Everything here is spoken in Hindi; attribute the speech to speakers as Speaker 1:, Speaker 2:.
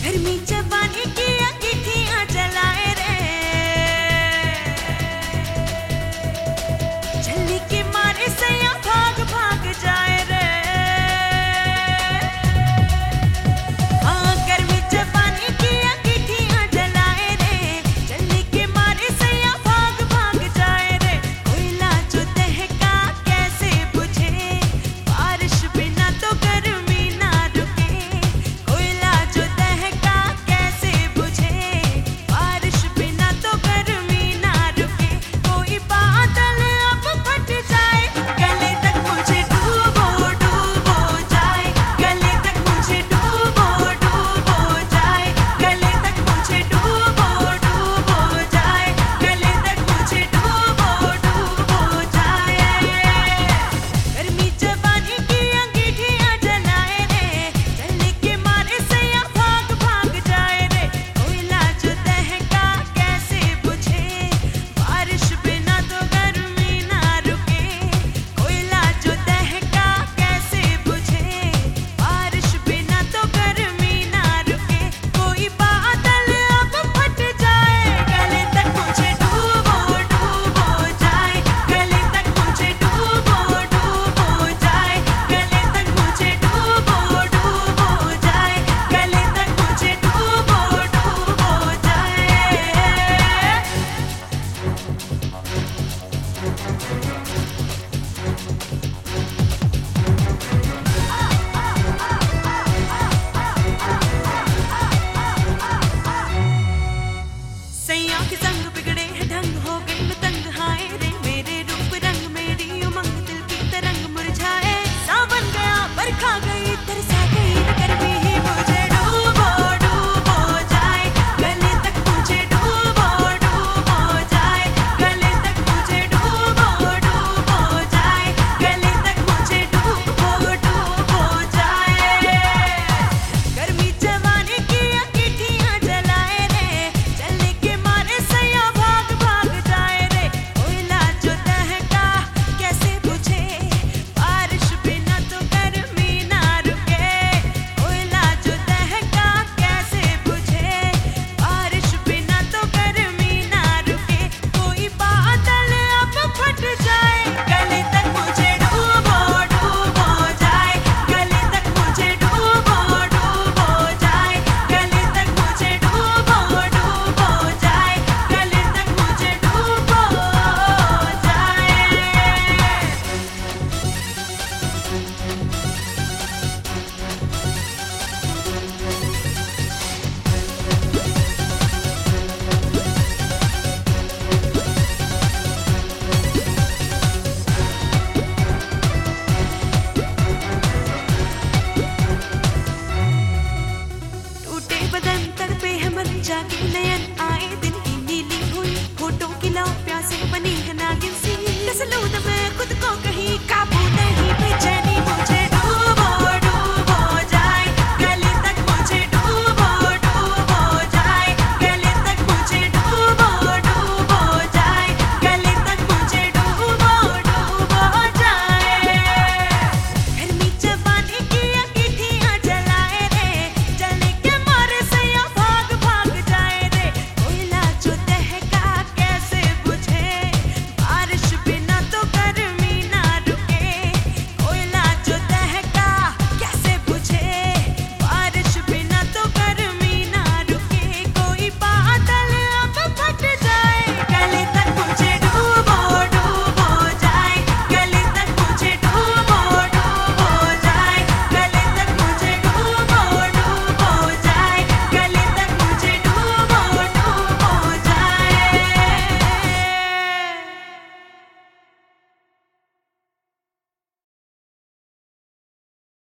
Speaker 1: गर्मी जवानी की अंगीठियां जलाए रे, झल्ली के मारे सैया भाग भाग जाए रे। हाँ, गर्मी जवानी की अंगीठियां जलाए रे, झल्ली के मारे सैया भाग भाग जाए रे। कोयला जो दहका कैसे बुझे, बारिश बिना तो गर्मी ना रुके। कोयला जो दहका कैसे बुझे, बारिश बिना तो गर्मी ना रुके। कोई बादल अब फट जाए, गले तक मुझे डूबो डूबो जाए, गले तक मुझे डूबो डूबो जाए, गले तक मुझे डूबो डूबो जाए, गले तक मुझे डूबो डूबो जाए। गर्मी जवानी की अंगीठियां जलाए रे, जलने के मारे सैया भाग भाग जाए रे। कोयला जो दहका कैसे बुझे, बारिश बिना तो गर्मी ना रुके। कोयला जो दहका कैसे बुझे, बारिश बिना तो गर्मी ना रुके। कोई बादल अब फट जाए, गले तक मुझे डूबो डूबो जाए, गले तक मुझे डूबो डूबो जाए, गले तक मुझे डूबो डूबो जाए, गले तक मुझे डूबो डूबो जाए। सैया के संग बिगड़े हैं ढंग, हो गई मैं तंग हाय रे। मेरे रूप रंग मेरी उमंग, दिल की तरंग मुरझाए। सावन गया बरखा गई, तरसा गई गर्मी ही मुझे डूबो डूबो जाए, गले तक मुझे डूबो डूबो जाए, गले तक मुझे डूबो डूबो जाए, गले तक मुझे डूबो डूबो जाए। गर्मी जवानी की अंगीठियां जलाए रे, जलने के मारे सैया भाग भाग जाए रे। कोयला जो दहका कैसे बुझे, बारिश बिना तो गर्मी ना रुके। कोयला जो दहका कैसे बुझे, बारिश बिना तो गर्मी ना रुके। कोई बादल अब फट जाए, गले तक मुझे डूबो डूबो जाए, गले तक मुझे डूबो डूबो जाए, गले तक मुझे डूबो डूबो जाए, गले तक मुझे डूबो जाए। टूटे बदन तड़पे है मन, जागे नयन आए दिन